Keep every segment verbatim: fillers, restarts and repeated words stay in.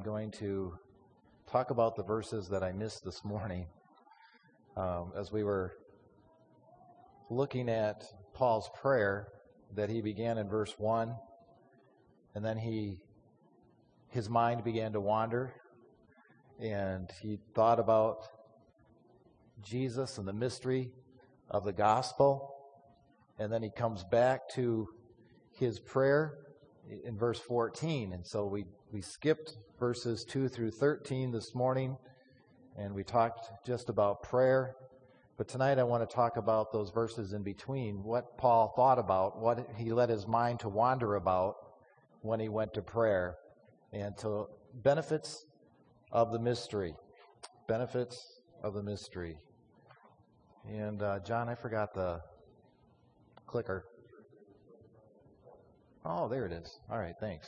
going to talk about the verses that I missed this morning. Um, as we were looking at Paul's prayer that he began in verse one, and then he his mind began to wander, and he thought about Jesus and the mystery of the gospel, and then he comes back to his prayer in verse fourteen. And so we, we skipped verses two through thirteen this morning, and we talked just about prayer. But tonight I want to talk about those verses in between, what Paul thought about, what he let his mind to wander about when he went to prayer, and to benefits of the mystery. Benefits of the mystery. And uh, John, I forgot the clicker. Oh, there it is. All right, thanks.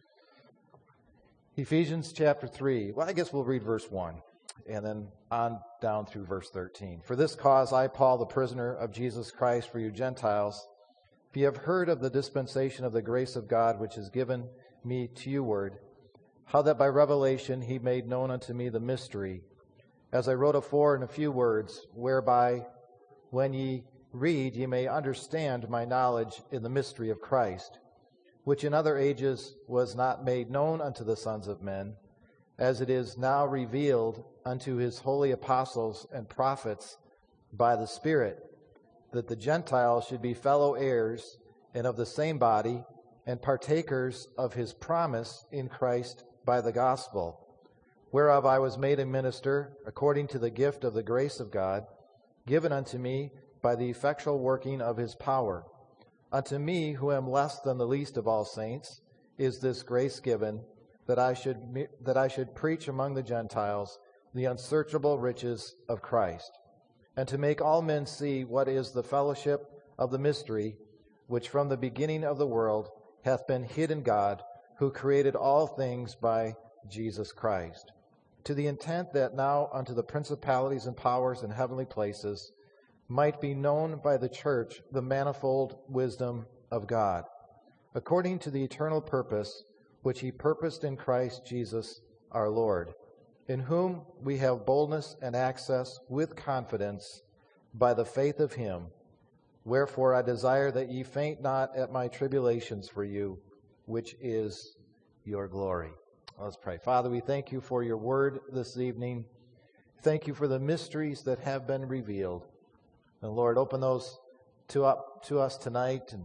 Ephesians chapter three. Well, I guess we'll read verse one, and then on down through verse thirteen. For this cause I, Paul, the prisoner of Jesus Christ for you Gentiles, if ye have heard of the dispensation of the grace of God which is given me to you word, how that by revelation he made known unto me the mystery, as I wrote afore in a few words, whereby when ye read ye may understand my knowledge in the mystery of Christ, which in other ages was not made known unto the sons of men, as it is now revealed unto his holy apostles and prophets by the Spirit, that the Gentiles should be fellow heirs and of the same body, and partakers of his promise in Christ by the gospel, whereof I was made a minister according to the gift of the grace of God, given unto me by the effectual working of his power. Unto me, who am less than the least of all saints, is this grace given, that I should that I should preach among the Gentiles the unsearchable riches of Christ, and to make all men see what is the fellowship of the mystery, which from the beginning of the world hath been hid in God, who created all things by Jesus Christ, to the intent that now unto the principalities and powers in heavenly places might be known by the church the manifold wisdom of God, according to the eternal purpose which he purposed in Christ Jesus our Lord, in whom we have boldness and access with confidence by the faith of him. Wherefore I desire that ye faint not at my tribulations for you, which is your glory. Let's pray. Father, we thank you for your word this evening. Thank you for the mysteries that have been revealed. And Lord, open those to up to us tonight. And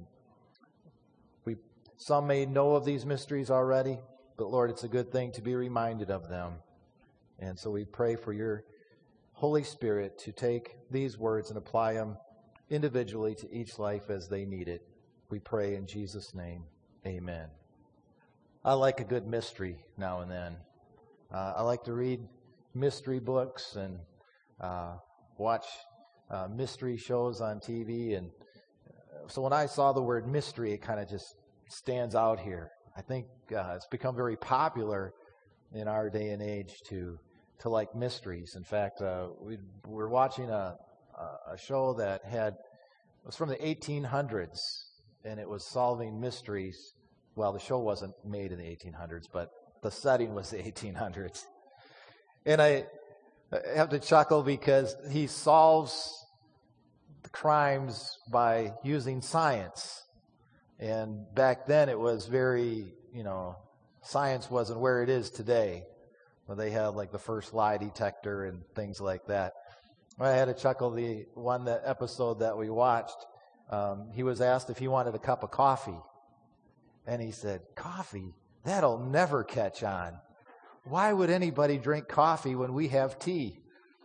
we some may know of these mysteries already, but Lord, it's a good thing to be reminded of them. And so we pray for your Holy Spirit to take these words and apply them individually to each life as they need it. We pray in Jesus' name. Amen. I like a good mystery now and then. Uh, I like to read mystery books and uh, watch uh, mystery shows on T V. And so when I saw the word mystery, it kind of just stands out here. I think uh, it's become very popular in our day and age to to like mysteries. In fact, uh, we were watching a, a show that had it was from the eighteen hundreds, and it was solving mysteries. Well, the show wasn't made in the eighteen hundreds, but the setting was the eighteen hundreds. And I have to chuckle because he solves the crimes by using science. And back then it was very, you know, science wasn't where it is today. Well, they had like the first lie detector and things like that. I had to chuckle the one that episode that we watched. Um, he was asked if he wanted a cup of coffee. And he said, "Coffee? That'll never catch on. Why would anybody drink coffee when we have tea?"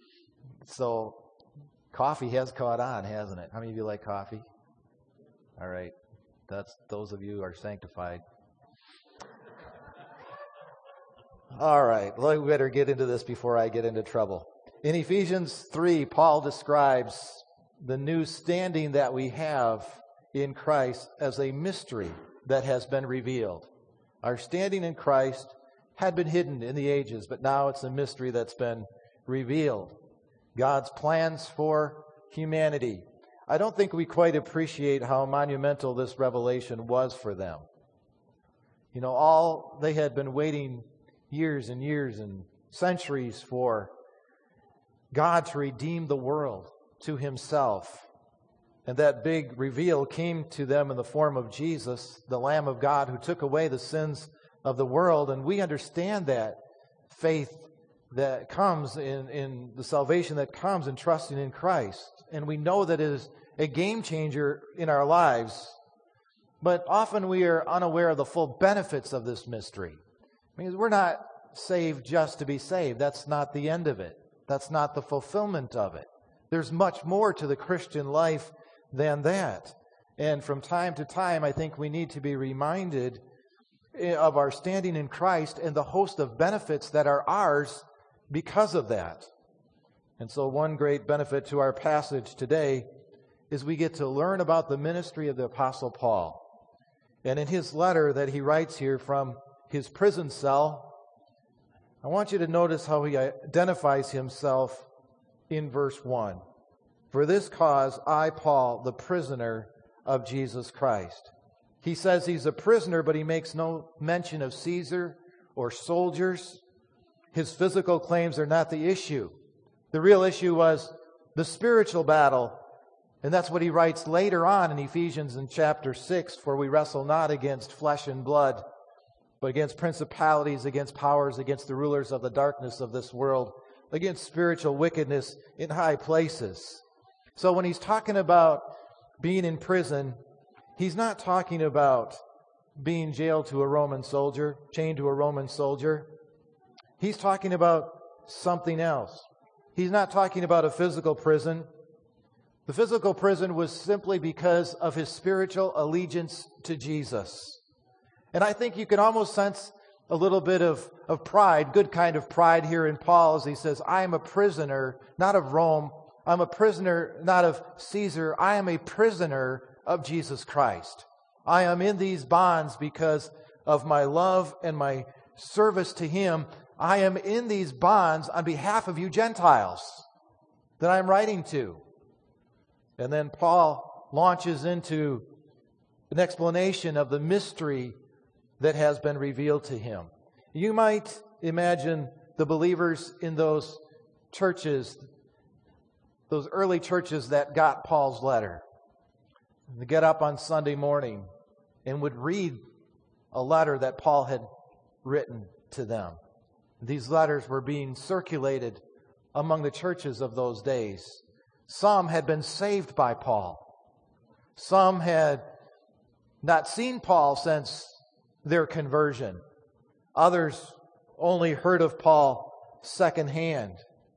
So coffee has caught on, hasn't it? How many of you like coffee? All right. That's those of you who are sanctified. All right. Well, we better get into this before I get into trouble. In Ephesians three, Paul describes the new standing that we have in Christ as a mystery that has been revealed. Our standing in Christ had been hidden in the ages, but now it's a mystery that's been revealed. God's plans for humanity. I don't think we quite appreciate how monumental this revelation was for them. You know, all they had been waiting years and years and centuries for God to redeem the world to himself. And that big reveal came to them in the form of Jesus, the Lamb of God, who took away the sins of the world. And we understand that faith that comes in, in the salvation that comes in trusting in Christ. And we know that it is a game changer in our lives. But often we are unaware of the full benefits of this mystery. Because we're not saved just to be saved. That's not the end of it. That's not the fulfillment of it. There's much more to the Christian life than that. And from time to time, I think we need to be reminded of our standing in Christ and the host of benefits that are ours because of that. And so one great benefit to our passage today is we get to learn about the ministry of the Apostle Paul. And in his letter that he writes here from his prison cell, I want you to notice how he identifies himself in verse one. For this cause, I, Paul, the prisoner of Jesus Christ. He says he's a prisoner, but he makes no mention of Caesar or soldiers. His physical claims are not the issue. The real issue was the spiritual battle. And that's what he writes later on in Ephesians in chapter six, for we wrestle not against flesh and blood, but against principalities, against powers, against the rulers of the darkness of this world, against spiritual wickedness in high places. So when he's talking about being in prison, he's not talking about being jailed to a Roman soldier, chained to a Roman soldier. He's talking about something else. He's not talking about a physical prison. The physical prison was simply because of his spiritual allegiance to Jesus. And I think you can almost sense a little bit of, of pride, good kind of pride here in Paul as he says, I am a prisoner, not of Rome. I'm a prisoner, not of Caesar. I am a prisoner of Jesus Christ. I am in these bonds because of my love and my service to him. I am in these bonds on behalf of you Gentiles that I'm writing to. And then Paul launches into an explanation of the mystery that has been revealed to him. You might imagine the believers in those churches, those early churches that got Paul's letter, to get up on Sunday morning and would read a letter that Paul had written to them. These letters were being circulated among the churches of those days. Some had been saved by Paul. Some had not seen Paul since their conversion. Others only heard of Paul secondhand.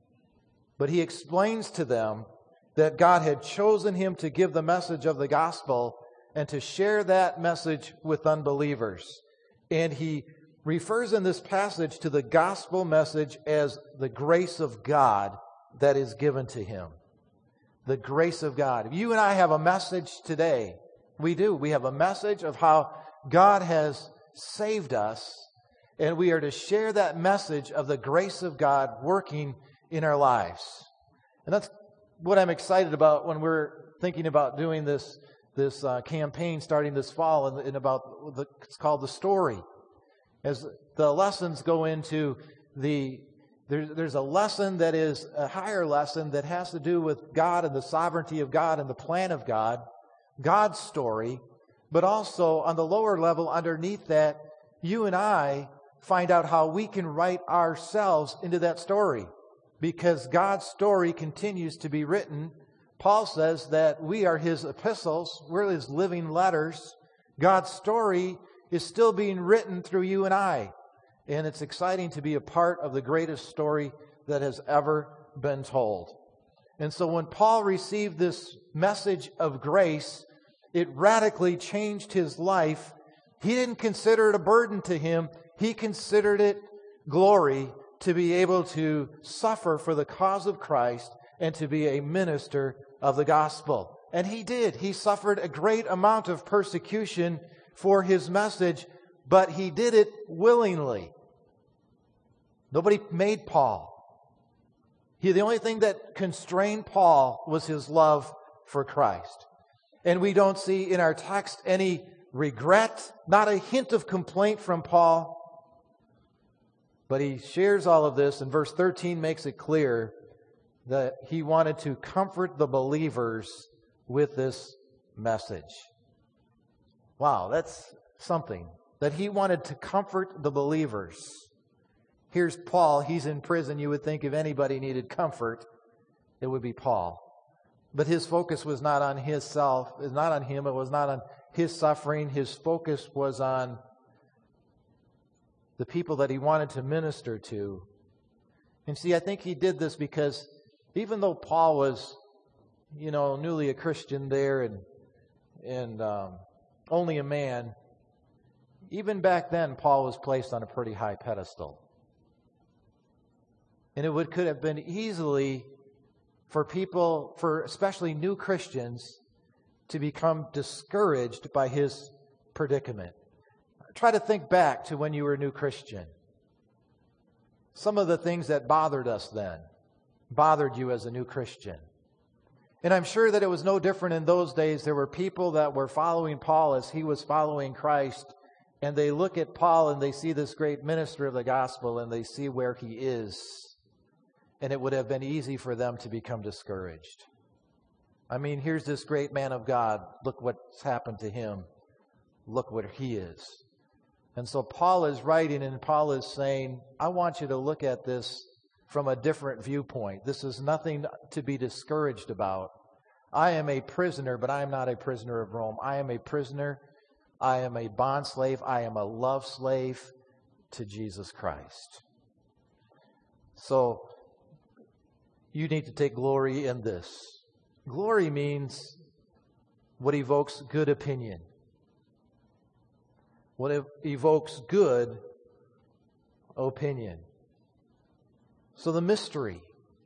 But he explains to them that God had chosen him to give the message of the gospel and to share that message with unbelievers. And he refers in this passage to the gospel message as the grace of God that is given to him. The grace of God. If you and I have a message today, we do. We have a message of how God has saved us, and we are to share that message of the grace of God working in our lives. And that's what I'm excited about when we're thinking about doing this this uh, campaign starting this fall, and, and about the, it's called The Story. As the lessons go into the There's, there's a lesson that is a higher lesson that has to do with God and the sovereignty of God and the plan of God, God's story, but also on the lower level underneath that, you and I find out how we can write ourselves into that story, because God's story continues to be written. Paul says that we are his epistles, we're his living letters. God's story is still being written through you and I. And it's exciting to be a part of the greatest story that has ever been told. And so when Paul received this message of grace, it radically changed his life. He didn't consider it a burden to him. He considered it glory to be able to suffer for the cause of Christ and to be a minister of the gospel. And he did. He suffered a great amount of persecution for his message, but he did it willingly. Nobody made Paul. He, the only thing that constrained Paul was his love for Christ. And we don't see in our text any regret, not a hint of complaint from Paul. But he shares all of this, and verse thirteen makes it clear that he wanted to comfort the believers with this message. Wow, that's something. That he wanted to comfort the believers. Here's Paul. He's in prison. You would think if anybody needed comfort, it would be Paul. But his focus was not on his self. It was not on him. It was not on his suffering. His focus was on the people that he wanted to minister to. And see, I think he did this because even though Paul was, you know, newly a Christian there and and um, only a man, even back then, Paul was placed on a pretty high pedestal. And it would could have been easily for people, for especially new Christians, to become discouraged by his predicament. Try to think back to when you were a new Christian. Some of the things that bothered us then bothered you as a new Christian. And I'm sure that it was no different in those days. There were people that were following Paul as he was following Christ, and they look at Paul and they see this great minister of the gospel and they see where he is. And it would have been easy for them to become discouraged. I mean, here's this great man of God. Look what's happened to him. Look what he is. And so Paul is writing, and Paul is saying, I want you to look at this from a different viewpoint. This is nothing to be discouraged about. I am a prisoner, but I am not a prisoner of Rome. I am a prisoner. I am a bond slave. I am a love slave to Jesus Christ. So you need to take glory in this. Glory means what evokes good opinion. What evokes good opinion. So the mystery,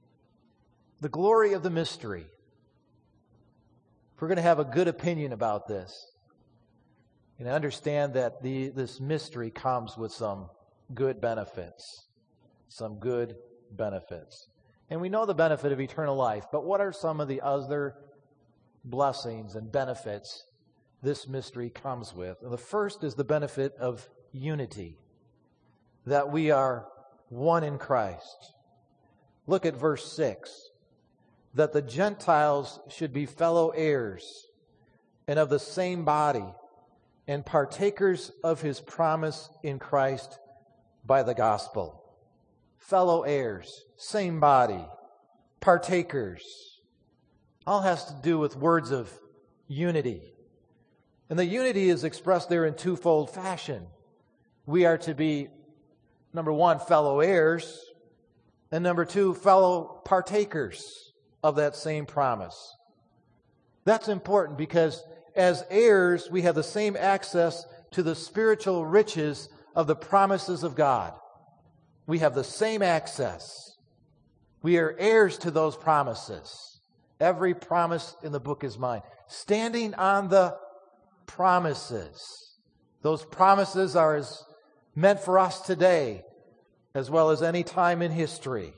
the glory of the mystery. If we're going to have a good opinion about this, and understand that the this mystery comes with some good benefits, some good benefits. And we know the benefit of eternal life, but what are some of the other blessings and benefits this mystery comes with? And the first is the benefit of unity, that we are one in Christ. Look at verse six. That the Gentiles should be fellow heirs and of the same body and partakers of his promise in Christ by the gospel. Fellow heirs, same body, partakers. All has to do with words of unity. And the unity is expressed there in twofold fashion. We are to be, number one, fellow heirs, and number two, fellow partakers of that same promise. That's important because as heirs, we have the same access to the spiritual riches of the promises of God. We have the same access. We are heirs to those promises. Every promise in the book is mine. Standing on the promises. Those promises are as meant for us today as well as any time in history.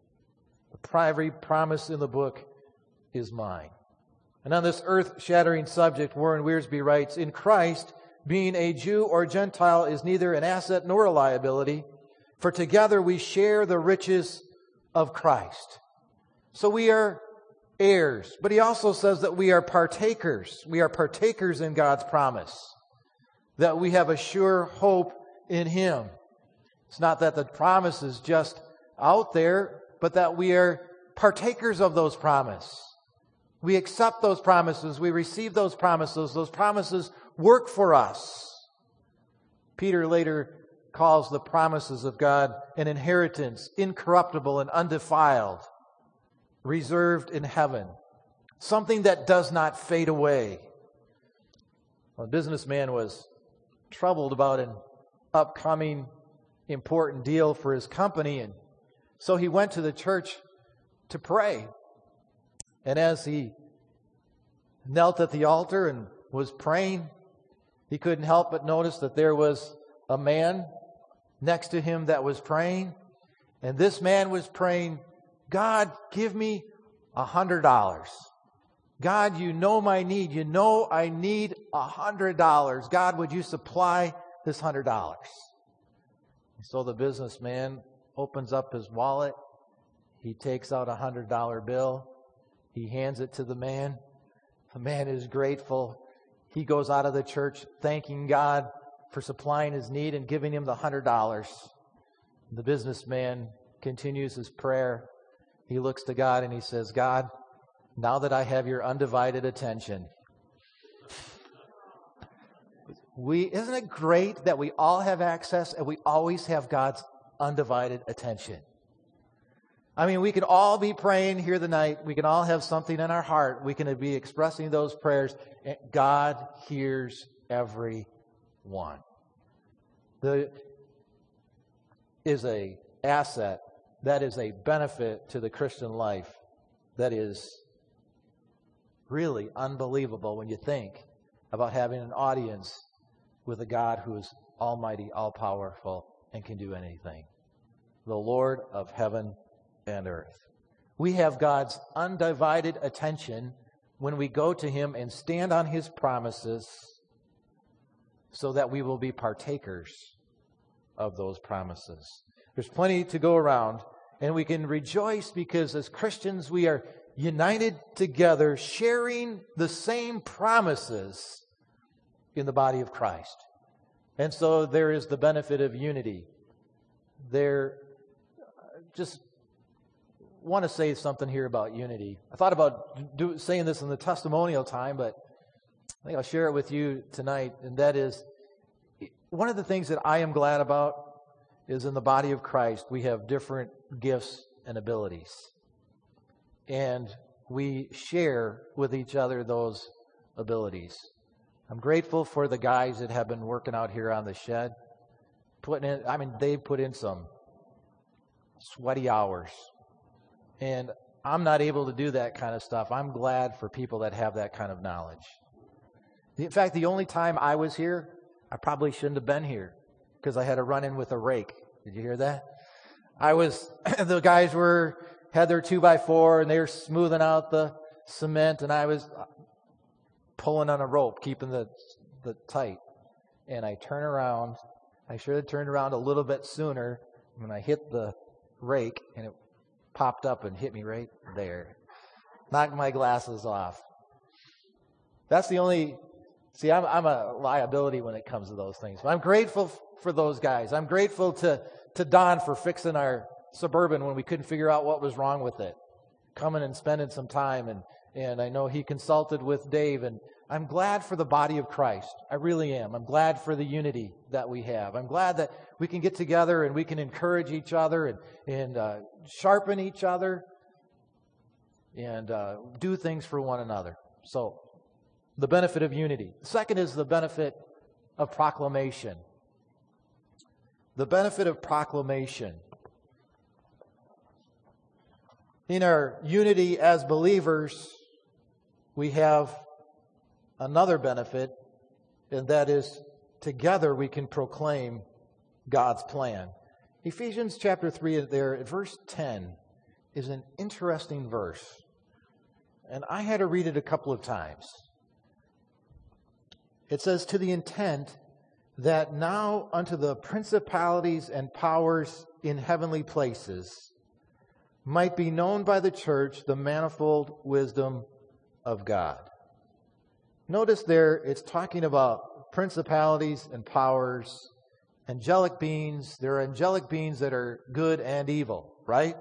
Every promise in the book is mine. And on this earth-shattering subject, Warren Wiersbe writes, in Christ, being a Jew or Gentile is neither an asset nor a liability, for together we share the riches of Christ. So we are heirs. But he also says that we are partakers. We are partakers in God's promise, that we have a sure hope in Him. It's not that the promise is just out there, but that we are partakers of those promises. We accept those promises. We receive those promises. Those promises work for us. Peter later calls the promises of God an inheritance, incorruptible and undefiled, reserved in heaven. Something that does not fade away. A businessman was troubled about an upcoming important deal for his company, and so he went to the church to pray. And as he knelt at the altar and was praying, he couldn't help but notice that there was a man next to him that was praying. And this man was praying, God, give me a hundred dollars. God, you know my need. You know I need a hundred dollars. God, would you supply this hundred dollars? So the businessman opens up his wallet. He takes out a hundred dollar bill. He hands it to the man. The man is grateful. He goes out of the church thanking God for supplying his need and giving him the hundred dollars. The businessman continues his prayer. He looks to God and he says, God, now that I have your undivided attention, we isn't it great that we all have access and we always have God's undivided attention? I mean, we can all be praying here tonight. We can all have something in our heart. We can be expressing those prayers. And God hears every one. There is a asset that is a benefit to the Christian life that is really unbelievable when you think about having an audience with a God who is almighty, all-powerful, and can do anything. The Lord of heaven and earth. We have God's undivided attention when we go to Him and stand on His promises so that we will be partakers of those promises. There's plenty to go around, and we can rejoice because as Christians we are united together, sharing the same promises in the body of Christ. And so there is the benefit of unity. There, just want to say something here about unity. I thought about do, saying this in the testimonial time, but I think I'll share it with you tonight, and that is, one of the things that I am glad about is in the body of Christ, we have different gifts and abilities. And we share with each other those abilities. I'm grateful for the guys that have been working out here on the shed. Putting in, I mean, they put in some sweaty hours. And I'm not able to do that kind of stuff. I'm glad for people that have that kind of knowledge. In fact, the only time I was here, I probably shouldn't have been here because I had a run-in with a rake. Did you hear that? I was, the guys were, had their two by four and they were smoothing out the cement and I was pulling on a rope, keeping the, the tight. And I turn around, I should have turned around a little bit sooner when I hit the rake and it popped up and hit me right there. Knocked my glasses off. That's the only, see, I'm, I'm a liability when it comes to those things. But I'm grateful for those guys. I'm grateful to, to Don for fixing our Suburban when we couldn't figure out what was wrong with it. Coming and spending some time. And, and I know he consulted with Dave. And I'm glad for the body of Christ. I really am. I'm glad for the unity that we have. I'm glad that we can get together and we can encourage each other and, and uh, sharpen each other and uh, do things for one another. So, the benefit of unity. The second is the benefit of proclamation. The benefit of proclamation. In our unity as believers, we have another benefit, and that is together we can proclaim God's plan. Ephesians chapter three there at verse ten is an interesting verse. And I had to read it a couple of times. It says, to the intent that now unto the principalities and powers in heavenly places might be known by the church the manifold wisdom of God. Notice there it's talking about principalities and powers, angelic beings. There are angelic beings that are good and evil, right?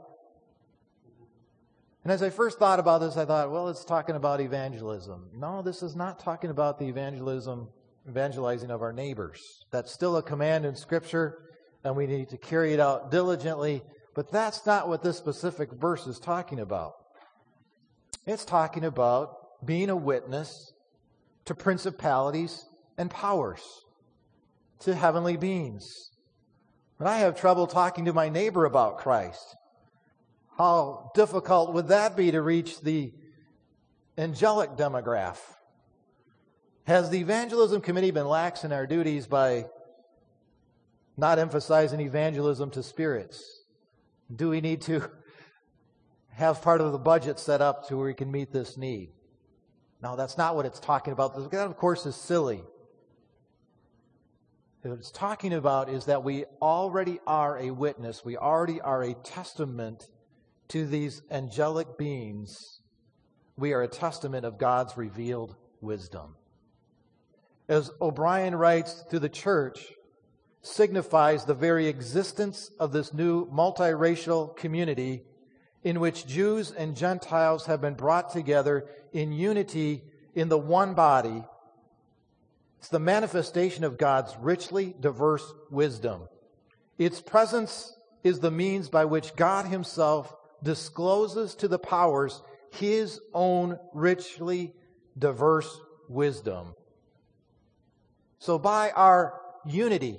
And as I first thought about this, I thought, well, it's talking about evangelism. No, this is not talking about the evangelism, evangelizing of our neighbors. That's still a command in Scripture, and we need to carry it out diligently. But that's not what this specific verse is talking about. It's talking about being a witness to principalities and powers, to heavenly beings. When I have trouble talking to my neighbor about Christ, how difficult would that be to reach the angelic demograph? Has the evangelism committee been lax in our duties by not emphasizing evangelism to spirits? Do we need to have part of the budget set up to where we can meet this need? No, that's not what it's talking about. That, of course, is silly. What it's talking about is that we already are a witness. We already are a testament to these angelic beings. We are a testament of God's revealed wisdom. As O'Brien writes, through the church signifies the very existence of this new multiracial community in which Jews and Gentiles have been brought together in unity in the one body. It's the manifestation of God's richly diverse wisdom. Its presence is the means by which God Himself discloses to the powers His own richly diverse wisdom. So by our unity,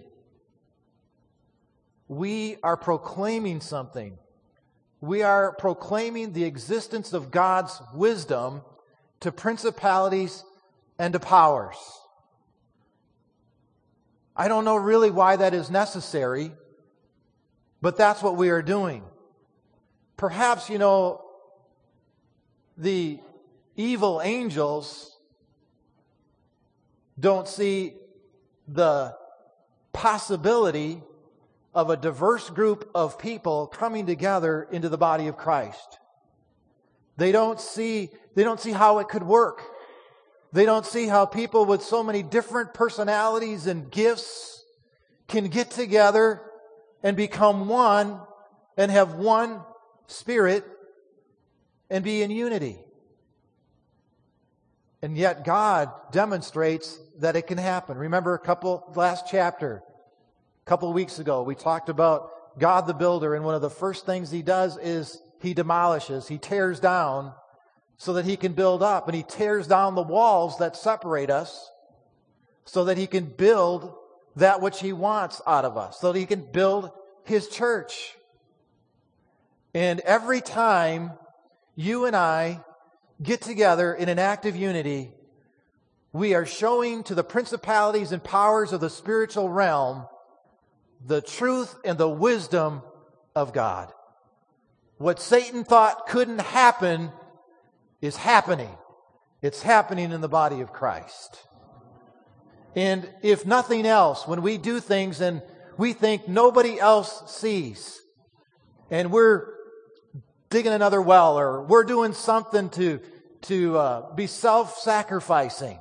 we are proclaiming something. We are proclaiming the existence of God's wisdom to principalities and to powers. I don't know really why that is necessary, but that's what we are doing. Perhaps, you know, the evil angels don't see the possibility of a diverse group of people coming together into the body of Christ. They don't see, they don't see how it could work. They don't see how people with so many different personalities and gifts can get together and become one and have one spirit and be in unity. And yet God demonstrates that it can happen. Remember a couple, last chapter, a couple of weeks ago, we talked about God the builder, and one of the first things He does is He demolishes, He tears down so that He can build up. And He tears down the walls that separate us so that He can build that which He wants out of us, so that He can build His church. And every time you and I get together in an act of unity, we are showing to the principalities and powers of the spiritual realm the truth and the wisdom of God. What Satan thought couldn't happen is happening. It's happening in the body of Christ. And if nothing else, when we do things and we think nobody else sees, and we're digging another well, or we're doing something to, to uh, be self-sacrificing,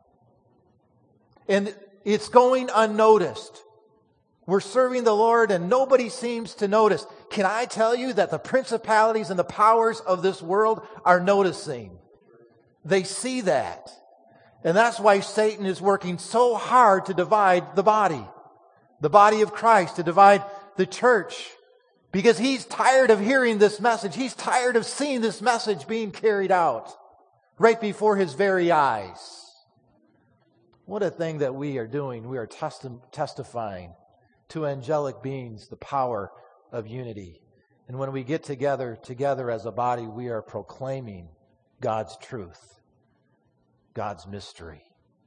and it's going unnoticed. We're serving the Lord and nobody seems to notice. Can I tell you that the principalities and the powers of this world are noticing? They see that. And that's why Satan is working so hard to divide the body. The body of Christ, to divide the church. Because he's tired of hearing this message. He's tired of seeing this message being carried out right before his very eyes. What a thing that we are doing. We are testi- testifying to angelic beings the power of unity. And when we get together, together as a body, we are proclaiming God's truth, God's mystery.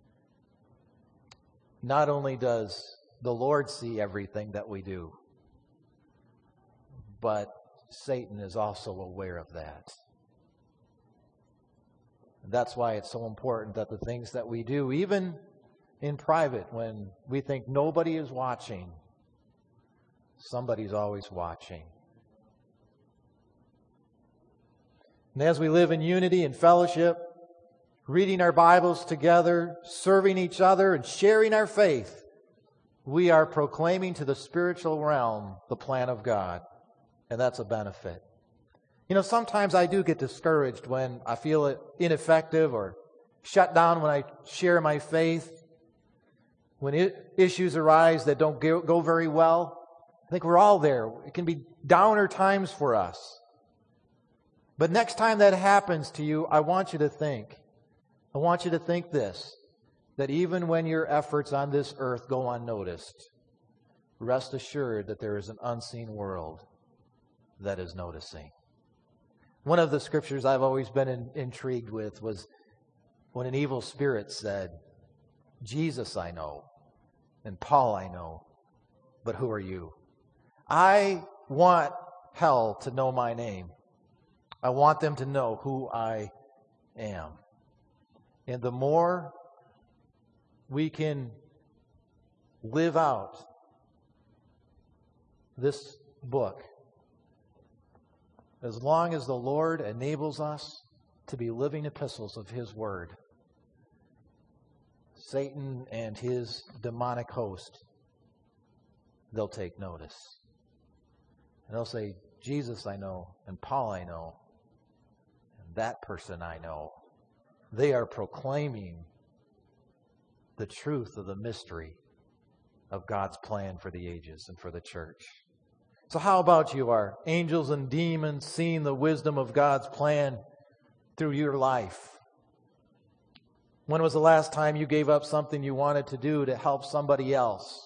Not only does the Lord see everything that we do, but Satan is also aware of that. And that's why it's so important that the things that we do, even in private, when we think nobody is watching, somebody's always watching. And as we live in unity and fellowship, reading our Bibles together, serving each other, and sharing our faith, we are proclaiming to the spiritual realm the plan of God. And that's a benefit. You know, sometimes I do get discouraged when I feel it ineffective or shut down when I share my faith. When it, issues arise that don't go, go very well. I think we're all there. It can be downer times for us. But next time that happens to you, I want you to think. I want you to think this, that even when your efforts on this earth go unnoticed, rest assured that there is an unseen world that is noticing. One of the scriptures I've always been in, intrigued with was when an evil spirit said, Jesus I know, and Paul I know, but who are you? I want hell to know my name. I want them to know who I am. And the more we can live out this book as long as the Lord enables us to be living epistles of His Word. Satan and his demonic host, they'll take notice. And they'll say, Jesus I know, and Paul I know, and that person I know. They are proclaiming the truth of the mystery of God's plan for the ages and for the church. So how about you? Are angels and demons seeing the wisdom of God's plan through your life? When was the last time you gave up something you wanted to do to help somebody else?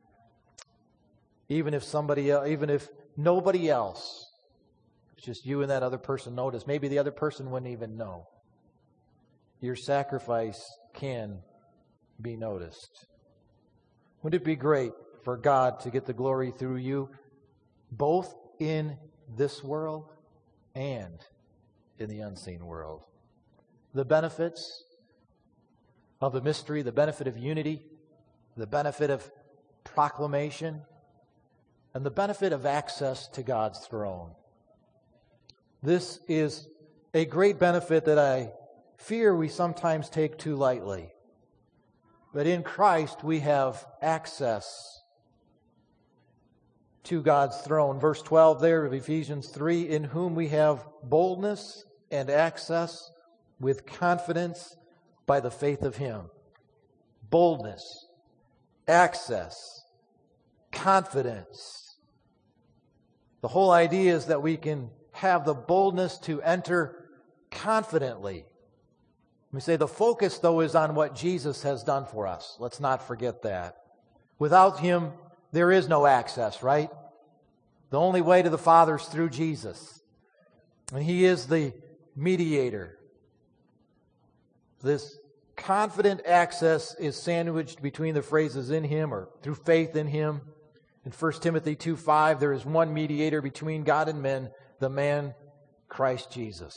Even if somebody else, even if nobody else, it's just you and that other person notice. Maybe the other person wouldn't even know. Your sacrifice can be noticed. Wouldn't it be great for God to get the glory through you, both in this world and in the unseen world? The benefits of the mystery, the benefit of unity, the benefit of proclamation, and the benefit of access to God's throne. This is a great benefit that I fear we sometimes take too lightly. But in Christ we have access to God's throne. Verse twelve there of Ephesians three, in whom we have boldness and access with confidence by the faith of Him. Boldness, access, confidence. The whole idea is that we can have the boldness to enter confidently. We say the focus, though, is on what Jesus has done for us. Let's not forget that. Without Him, there is no access, right? The only way to the Father is through Jesus. And He is the mediator. This confident access is sandwiched between the phrases in Him or through faith in Him. In First Timothy two five, there is one mediator between God and men, the man Christ Jesus.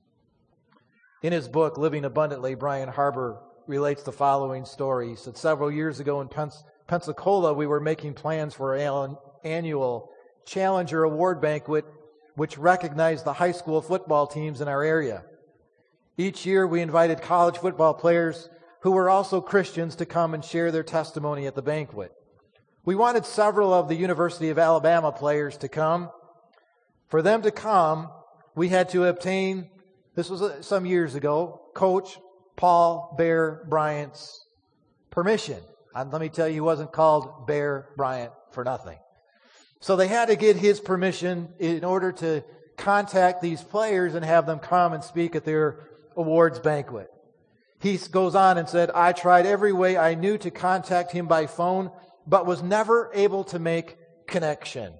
In his book, Living Abundantly, Brian Harbour relates the following story. He said, several years ago in Pens- Pensacola, we were making plans for an annual Challenger Award banquet, which recognized the high school football teams in our area. Each year, we invited college football players who were also Christians to come and share their testimony at the banquet. We wanted several of the University of Alabama players to come. For them to come, we had to obtain, this was some years ago, Coach Paul Bear Bryant's permission. And let me tell you, he wasn't called Bear Bryant for nothing. So they had to get his permission in order to contact these players and have them come and speak at their awards banquet. He goes on and said, I tried every way I knew to contact him by phone, but was never able to make connection.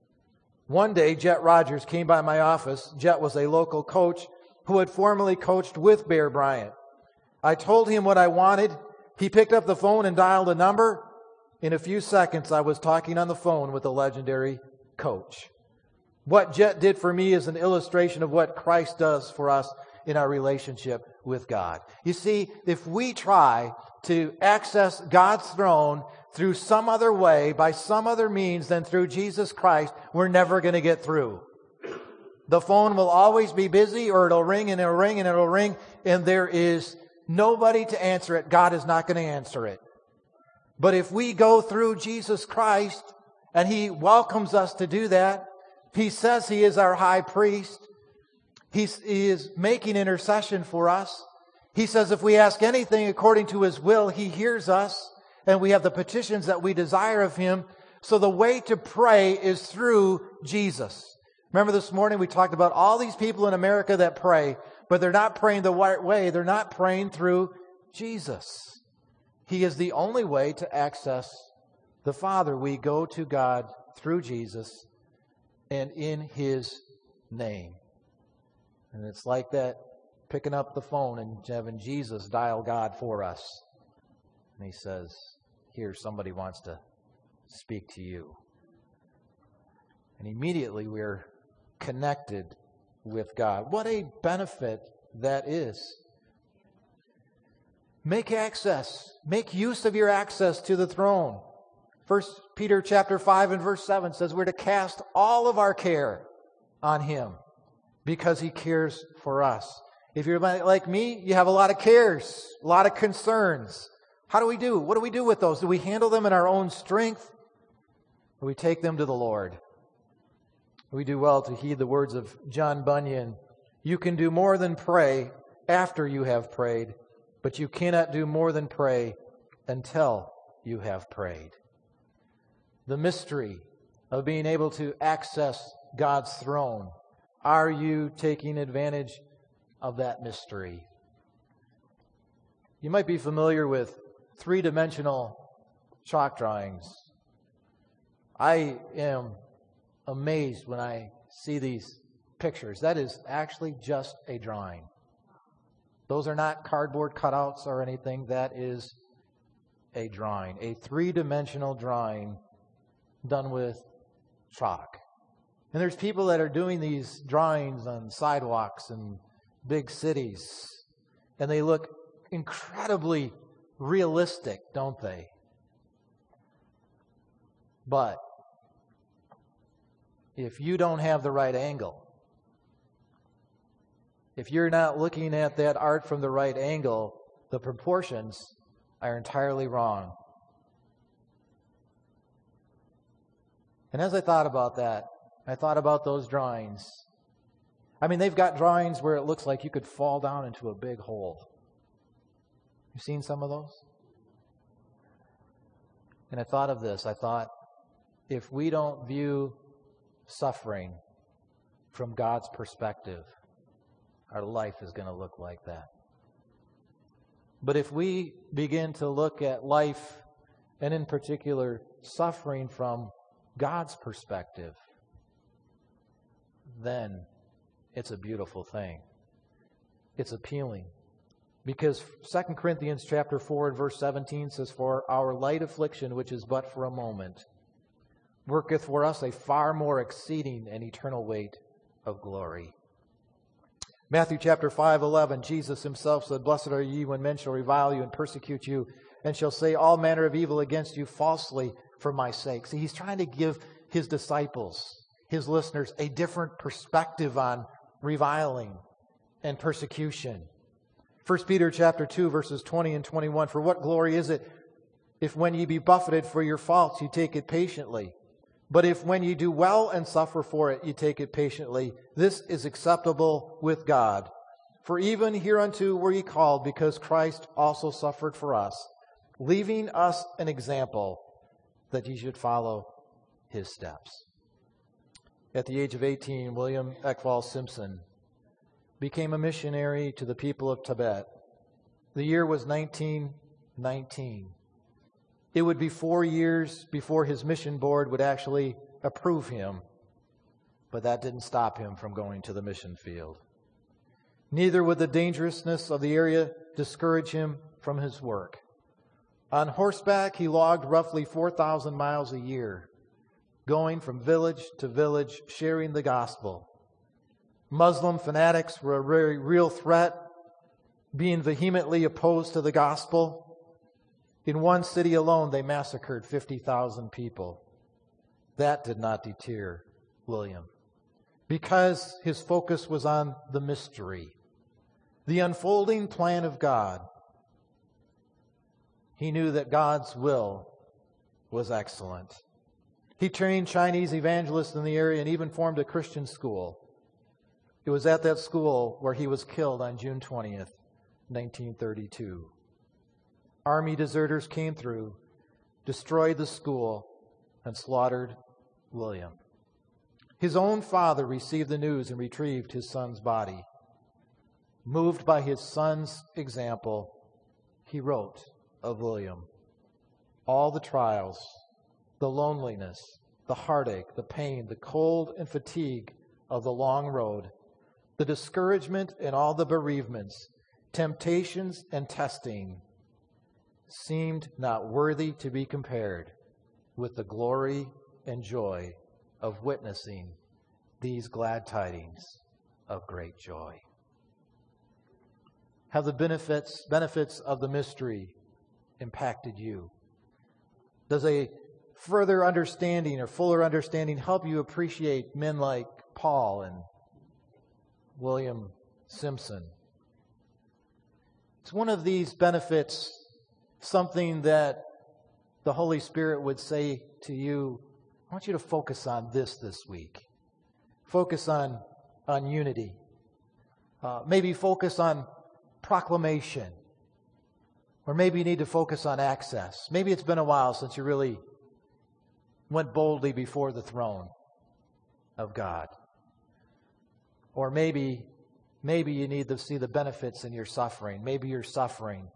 One day, Jet Rogers came by my office. Jet was a local coach who had formerly coached with Bear Bryant. I told him what I wanted. He picked up the phone and dialed a number. In a few seconds, I was talking on the phone with the legendary coach. What Jet did for me is an illustration of what Christ does for us in our relationship with God. You see, if we try to access God's throne through some other way, by some other means than through Jesus Christ, we're never going to get through. The phone will always be busy, or it'll ring and it'll ring and it'll ring, and there is nobody to answer it. God is not going to answer it. But if we go through Jesus Christ, and He welcomes us to do that, He says He is our high priest. He is making intercession for us. He says if we ask anything according to His will, He hears us, and we have the petitions that we desire of Him. So the way to pray is through Jesus. Remember this morning we talked about all these people in America that pray, but they're not praying the right way. They're not praying through Jesus. He is the only way to access the Father. We go to God through Jesus and in His name. And it's like that, picking up the phone and having Jesus dial God for us. And He says, here, somebody wants to speak to you. And immediately we're connected with God. What a benefit that is. Make access. Make use of your access to the throne. First Peter chapter five and verse seven says we're to cast all of our care on Him because He cares for us. If you're like me, you have a lot of cares, a lot of concerns. How do we do? What do we do with those? Do we handle them in our own strength? Or we take them to the Lord? We do well to heed the words of John Bunyan. You can do more than pray after you have prayed, but you cannot do more than pray until you have prayed. The mystery of being able to access God's throne. Are you taking advantage of that mystery? You might be familiar with three-dimensional chalk drawings. I am amazed when I see these pictures. That is actually just a drawing. Those are not cardboard cutouts or anything. That is a drawing, a three-dimensional drawing done with chalk. And there's people that are doing these drawings on sidewalks in big cities, and they look incredibly realistic, don't they? But if you don't have the right angle, if you're not looking at that art from the right angle, the proportions are entirely wrong. And as I thought about that, I thought about those drawings. I mean, they've got drawings where it looks like you could fall down into a big hole. You've seen some of those? And I thought of this. I thought, if we don't view suffering from God's perspective, our life is going to look like that. But if we begin to look at life, and in particular suffering, from God's perspective, then it's a beautiful thing. It's appealing. Because Second Corinthians chapter four and verse seventeen says, "For our light affliction, which is but for a moment, worketh for us a far more exceeding and eternal weight of glory." Matthew chapter five, eleven, Jesus Himself said, "Blessed are ye when men shall revile you and persecute you, and shall say all manner of evil against you falsely for my sake." See, He's trying to give His disciples, His listeners, a different perspective on reviling and persecution. First Peter chapter two, verses twenty and twenty-one, "For what glory is it if when ye be buffeted for your faults, ye take it patiently? But if when ye do well and suffer for it, ye take it patiently, this is acceptable with God. For even hereunto were ye called, because Christ also suffered for us, leaving us an example that ye should follow His steps." At the age of eighteen, William Ekval Simpson became a missionary to the people of Tibet. The year was nineteen nineteen. It would be four years before his mission board would actually approve him, but that didn't stop him from going to the mission field. Neither would the dangerousness of the area discourage him from his work. On horseback, he logged roughly four thousand miles a year, going from village to village, sharing the gospel. Muslim fanatics were a very real threat, being vehemently opposed to the gospel. In one city alone, they massacred fifty thousand people. That did not deter William, because his focus was on the mystery, the unfolding plan of God. He knew that God's will was excellent. He trained Chinese evangelists in the area and even formed a Christian school. It was at that school where he was killed on June twentieth, nineteen thirty-two. Army deserters came through, destroyed the school, and slaughtered William. His own father received the news and retrieved his son's body. Moved by his son's example, he wrote of William, "All the trials, the loneliness, the heartache, the pain, the cold and fatigue of the long road, the discouragement and all the bereavements, temptations and testing, seemed not worthy to be compared with the glory and joy of witnessing these glad tidings of great joy." Have the benefits benefits of the mystery impacted you? Does a further understanding or fuller understanding help you appreciate men like Paul and William Simpson. It's one of these benefits, something that the Holy Spirit would say to you, I want you to focus on this this week. Focus on, on unity. Uh, maybe focus on proclamation. Or maybe you need to focus on access. Maybe it's been a while since you really went boldly before the throne of God. Or maybe, maybe you need to see the benefits in your suffering. Maybe you're suffering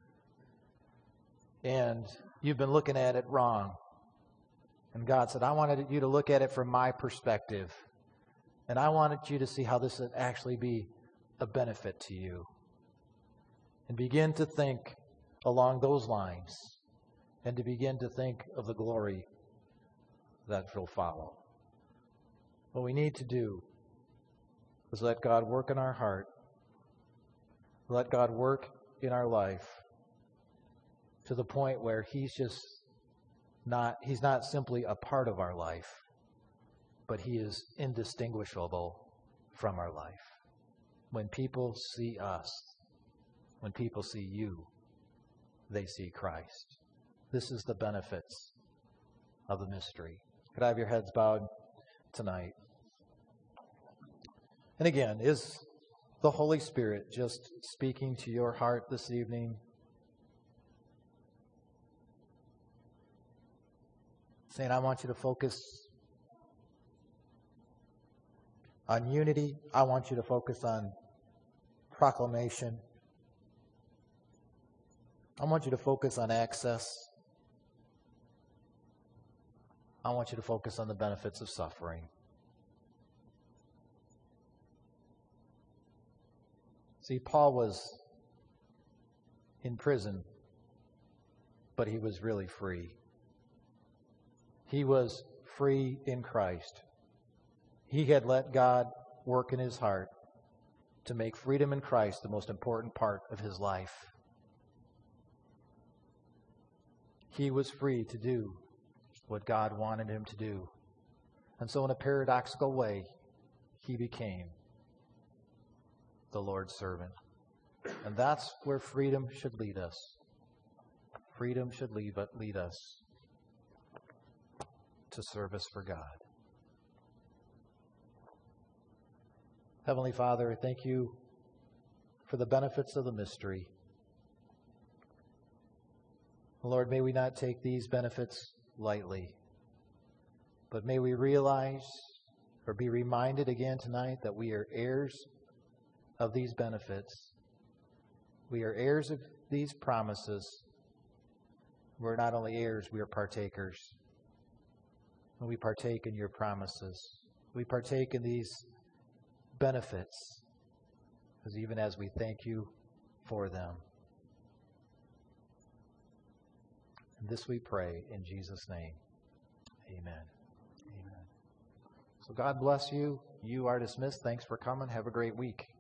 and you've been looking at it wrong. And God said, I wanted you to look at it from my perspective. And I wanted you to see how this would actually be a benefit to you. And begin to think along those lines. And to begin to think of the glory that will follow. What we need to do is let God work in our heart. Let God work in our life to the point where He's just not, He's not simply a part of our life, but He is indistinguishable from our life. When people see us, when people see you, they see Christ. This is the benefits of the mystery. Could I have your heads bowed tonight? And again, is the Holy Spirit just speaking to your heart this evening? Saying, I want you to focus on unity. I want you to focus on proclamation. I want you to focus on access. I want you to focus on the benefits of suffering. See, Paul was in prison, but he was really free. He was free in Christ. He had let God work in his heart to make freedom in Christ the most important part of his life. He was free to do what God wanted him to do. And so in a paradoxical way, he became the Lord's servant. And that's where freedom should lead us. Freedom should lead, lead us to service for God. Heavenly Father, thank you for the benefits of the mystery. Lord, may we not take these benefits lightly, but may we realize or be reminded again tonight that we are heirs of these benefits. We are heirs of these promises. We're not only heirs, we are partakers. And we partake in your promises. We partake in these benefits, because even as we thank you for them. And this we pray in Jesus' name. Amen. Amen. So God bless you. You are dismissed. Thanks for coming. Have a great week.